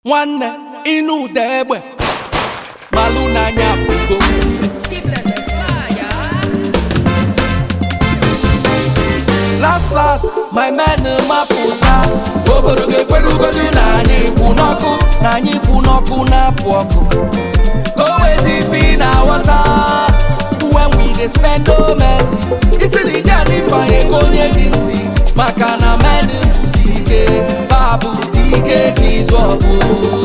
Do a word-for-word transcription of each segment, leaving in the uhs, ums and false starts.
Nwanne inu degbe malu n'anya bugo last last my man maputa obodo gekwerugodu na anyị kwu n'ọkụ na anyị kwu n'ọkụ na-apụ ọkụ go wezi fi na water when we dey spend no mercy isi di jani fanye konye gị ntị maka na men busi ike fa busi ike ka izu ọgụ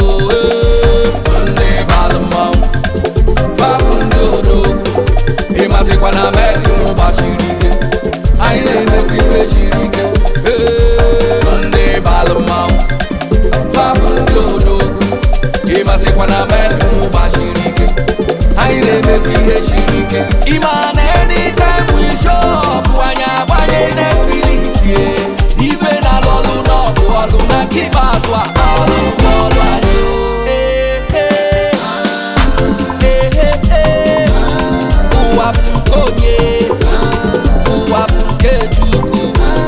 ndị balụ mmanwụ fa bụ ndị odogwu ịmazikwa na men gbasiri ike anyị na-emekwa ife siri ike ndị balụ mmanwụ fa bụ ndị odogwu ịmazikwa na men gbasiri ike anyị na-emekwa ihe siri ike ịma na anytime we show up anyị agbanye Netflix ife na lọlụ n'ọgụ ọlụ na nke ikpeazụ a ọlụ ọlụ anyị ụwa bụ nke onye ụwa bụ nke Chukwu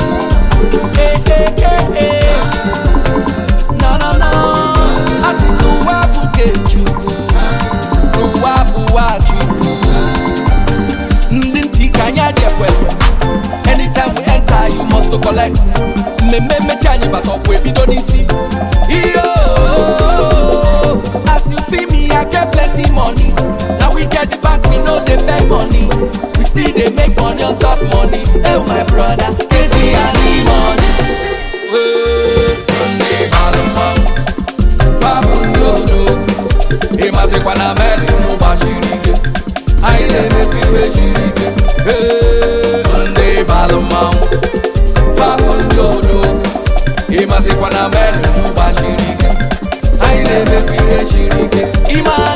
na na na asị na ụwa bụ nke Chukwu ụwa bụ ụwa Chukwu ndị ntị ka anyị adị ekwekwe anytime we enter you must to collect mmemme mmechi anyị bata ọkwa ebido n'isi iyo as you see me I get plenty money now we get the back we know they beg money we still dey make money on top money oh my brother Kezi and the money ndị balụ mmanwụ fabụ ndị odogwu ịmazikwa na men gbasiri ike anyị na-emekwa ife siri ike ndị balụ mmanwụ fabụ ndị odogwu ịmazikwa na men gbasiri ike anyị na-emekwa ihe siri ike ịma